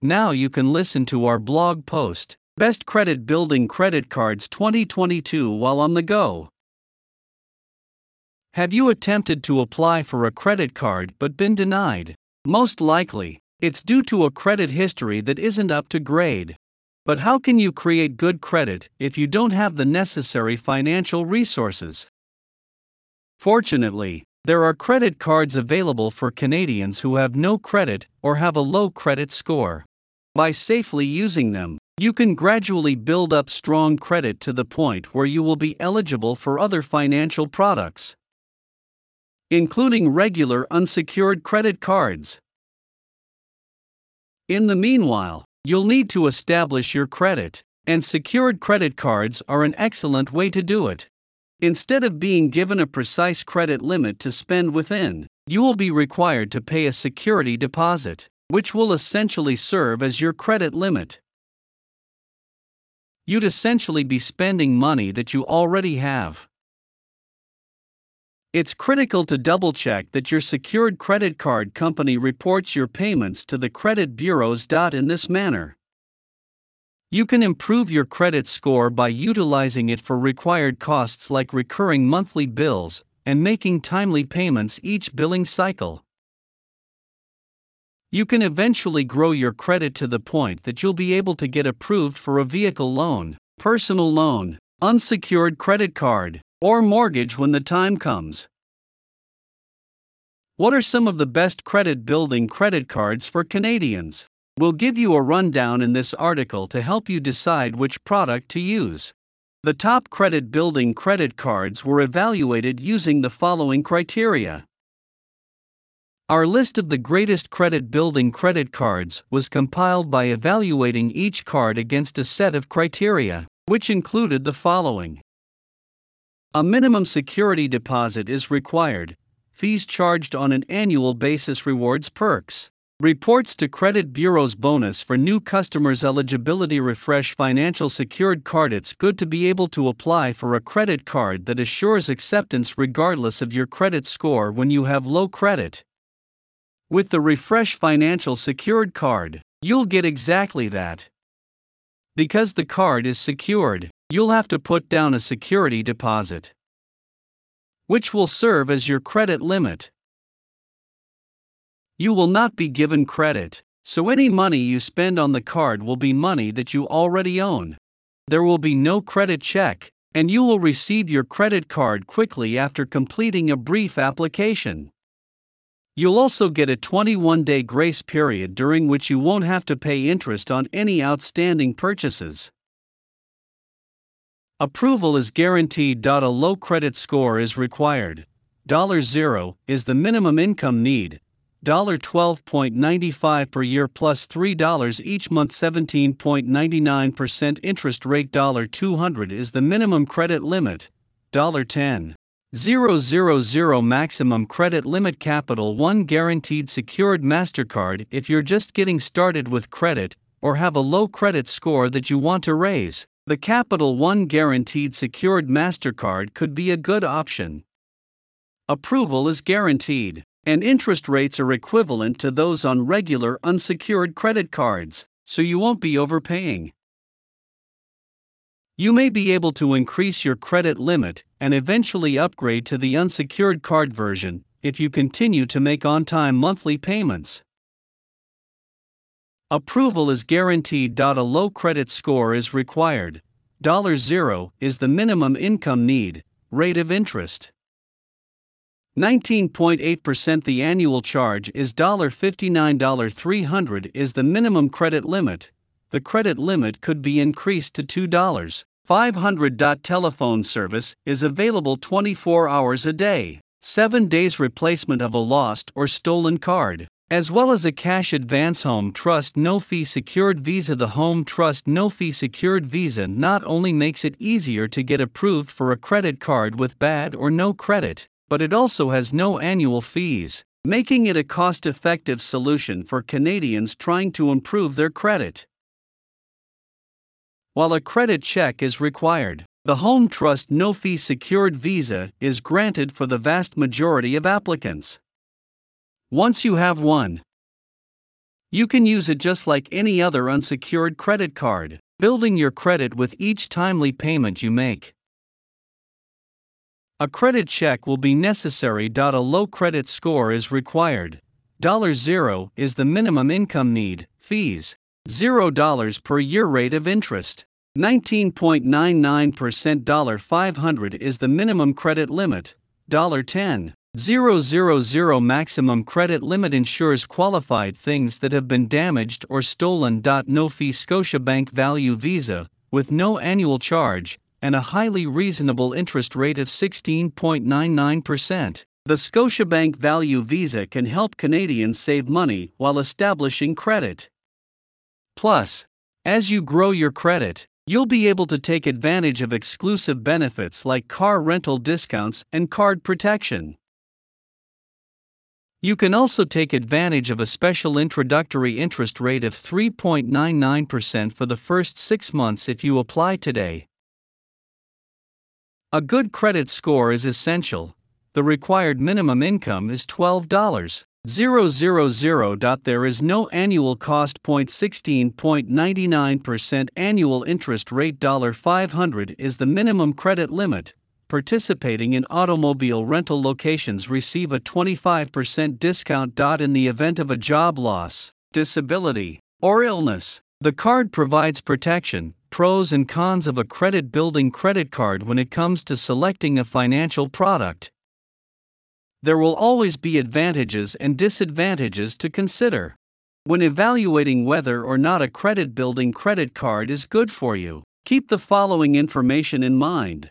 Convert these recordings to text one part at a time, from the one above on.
Now you can listen to our blog post, Best Credit Building Credit Cards 2022, while on the go. Have you attempted to apply for a credit card but been denied? Most likely, it's due to a credit history that isn't up to grade. But how can you create good credit if you don't have the necessary financial resources? Fortunately, there are credit cards available for Canadians who have no credit or have a low credit score. By safely using them, you can gradually build up strong credit to the point where you will be eligible for other financial products, including regular unsecured credit cards. In the meanwhile, you'll need to establish your credit, and secured credit cards are an excellent way to do it. Instead of being given a precise credit limit to spend within, you will be required to pay a security deposit, which will essentially serve as your credit limit. You'd essentially be spending money that you already have. It's critical to double-check that your secured credit card company reports your payments to the credit bureaus. In this manner, you can improve your credit score by utilizing it for required costs like recurring monthly bills and making timely payments each billing cycle. You can eventually grow your credit to the point that you'll be able to get approved for a vehicle loan, personal loan, unsecured credit card, or mortgage when the time comes. What are some of the best credit building credit cards for Canadians? We'll give you a rundown in this article to help you decide which product to use. The top credit building credit cards were evaluated using the following criteria. Our list of the greatest credit building credit cards was compiled by evaluating each card against a set of criteria, which included the following. A minimum security deposit is required, fees charged on an annual basis, rewards perks, reports to credit bureaus, bonus for new customers, eligibility, refresh financial secured card. It's good to be able to apply for a credit card that assures acceptance regardless of your credit score when you have low credit. With the Refresh Financial Secured Card, you'll get exactly that. Because the card is secured, you'll have to put down a security deposit, which will serve as your credit limit. You will not be given credit, so any money you spend on the card will be money that you already own. There will be no credit check, and you will receive your credit card quickly after completing a brief application. You'll also get a 21-day grace period during which you won't have to pay interest on any outstanding purchases. Approval is guaranteed. A low credit score is required. $0 is the minimum income need. $12.95 per year plus $3 each month, 17.99% interest rate. $200 is the minimum credit limit. $10,000 maximum credit limit. Capital One Guaranteed Secured MasterCard. If you're just getting started with credit or have a low credit score that you want to raise, the Capital One Guaranteed Secured MasterCard could be a good option. Approval is guaranteed, and interest rates are equivalent to those on regular unsecured credit cards, so you won't be overpaying. You may be able to increase your credit limit and eventually upgrade to the unsecured card version if you continue to make on-time monthly payments. Approval is guaranteed. A low credit score is required. $0 is the minimum income need. Rate of interest 19.8%. The annual charge is $59. $300 is the minimum credit limit. The credit limit could be increased to $2. $500. Telephone service is available 24 hours a day, 7 days. Replacement of a lost or stolen card, as well as a cash advance. Home Trust No Fee Secured Visa. The Home Trust No Fee Secured Visa not only makes it easier to get approved for a credit card with bad or no credit, but it also has no annual fees, making it a cost-effective solution for Canadians trying to improve their credit. While a credit check is required, the Home Trust No Fee Secured Visa is granted for the vast majority of applicants. Once you have one, You can use it just like any other unsecured credit card, building your credit with each timely payment you make. A credit check will be necessary. A low credit score is required. $0 is the minimum income need. Fees $0 per year. Rate of interest 19.99%. 500 is the minimum credit limit. $10,000 maximum credit limit ensures qualified things that have been damaged or stolen. No fee. Scotiabank Value Visa, with no annual charge and a highly reasonable interest rate of 16.99%. The Scotiabank Value Visa can help Canadians save money while establishing credit. Plus, as you grow your credit, you'll be able to take advantage of exclusive benefits like car rental discounts and card protection. You can also take advantage of a special introductory interest rate of 3.99% for the first 6 months if you apply today. A good credit score is essential. The required minimum income is $12,000. There is no annual cost. 16.99% annual interest rate. $500 is the minimum credit limit. Participating in automobile rental locations receive a 25% discount. In the event of a job loss, disability, or illness, the card provides protection. Pros and cons of a credit building credit card. When it comes to selecting a financial product, there will always be advantages and disadvantages to consider when evaluating whether or not a credit building credit card is good for you. Keep the following information in mind.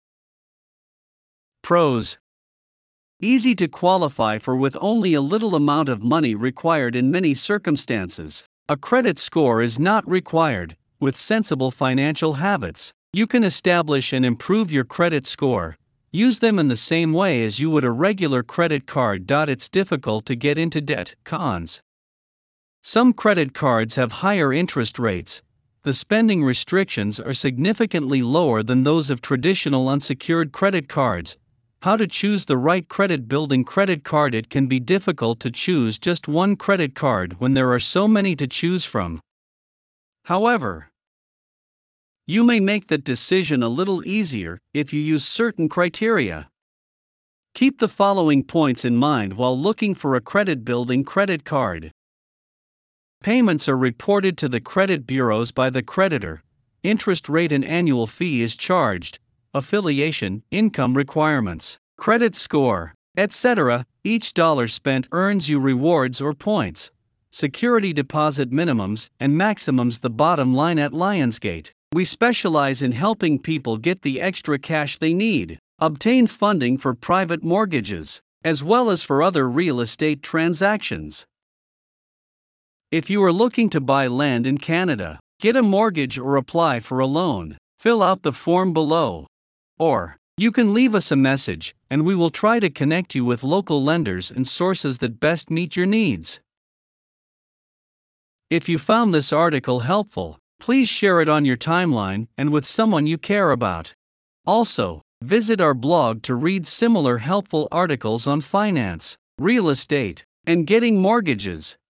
Pros: easy to qualify for with only a little amount of money required in many circumstances. A credit score is not required. With sensible financial habits, you can establish and improve your credit score. Use them in the same way as you would a regular credit card. It's difficult to get into debt. Cons: some credit cards have higher interest rates. The spending restrictions are significantly lower than those of traditional unsecured credit cards. How to choose the right credit building credit card? It can be difficult to choose just one credit card when there are so many to choose from. However, you may make that decision a little easier if you use certain criteria. Keep the following points in mind while looking for a credit building credit card. Payments are reported to the credit bureaus by the creditor. Interest rate and annual fee is charged. Affiliation, income requirements, credit score, etc. Each dollar spent earns you rewards or points. Security deposit minimums and maximums. The bottom line at Lionsgate, we specialize in helping people get the extra cash they need, obtain funding for private mortgages, as well as for other real estate transactions. If you are looking to buy land in Canada, get a mortgage or apply for a loan, fill out the form below. Or, you can leave us a message, and we will try to connect you with local lenders and sources that best meet your needs. If you found this article helpful, please share it on your timeline and with someone you care about. Also, visit our blog to read similar helpful articles on finance, real estate, and getting mortgages.